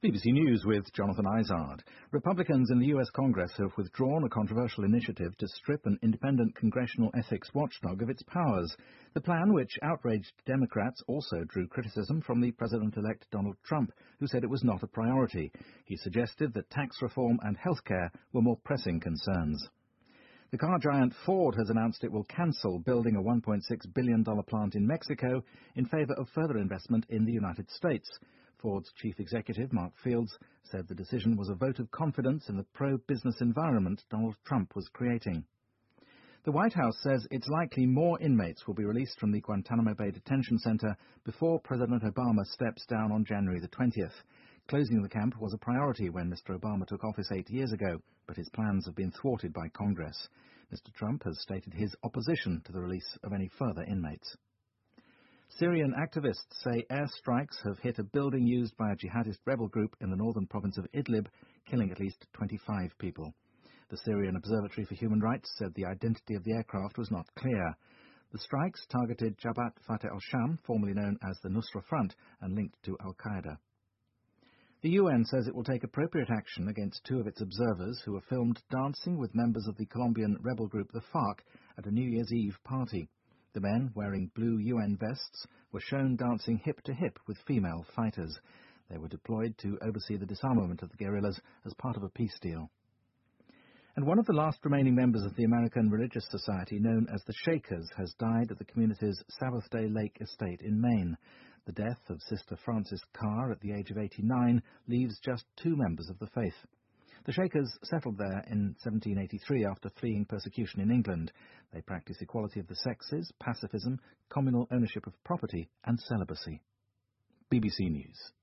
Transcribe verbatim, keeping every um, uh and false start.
B B C News with Jonathan Izard. Republicans in the U S Congress have withdrawn a controversial initiative to strip an independent congressional ethics watchdog of its powers. The plan, which outraged Democrats, also drew criticism from the President-elect Donald Trump, who said it was not a priority. He suggested that tax reform and healthcare were more pressing concerns. The car giant Ford has announced it will cancel building a one point six billion dollars plant in Mexico in favour of further investment in the United States. Ford's chief executive, Mark Fields, said the decision was a vote of confidence in the pro-business environment Donald Trump was creating. The White House says it's likely more inmates will be released from the Guantanamo Bay Detention Center before President Obama steps down on January the twentieth. Closing the camp was a priority when Mister Obama took office eight years ago, but his plans have been thwarted by Congress. Mister Trump has stated his opposition to the release of any further inmates. Syrian activists say airstrikes have hit a building used by a jihadist rebel group in the northern province of Idlib, killing at least twenty-five people. The Syrian Observatory for Human Rights said the identity of the aircraft was not clear. The strikes targeted Jabhat Fateh al-Sham, formerly known as the Nusra Front, and linked to al-Qaeda. The U N says it will take appropriate action against two of its observers who were filmed dancing with members of the Colombian rebel group the FARC at a New Year's Eve party. The men, wearing blue U N vests, were shown dancing hip-to-hip with female fighters. They were deployed to oversee the disarmament of the guerrillas as part of a peace deal. And one of the last remaining members of the American Religious Society, known as the Shakers, has died at the community's Sabbath Day Lake estate in Maine. The death of Sister Frances Carr at the age of eighty-nine leaves just two members of the faith. The Shakers settled there in seventeen eighty-three after fleeing persecution in England. They practice equality of the sexes, pacifism, communal ownership of property and celibacy. B B C News.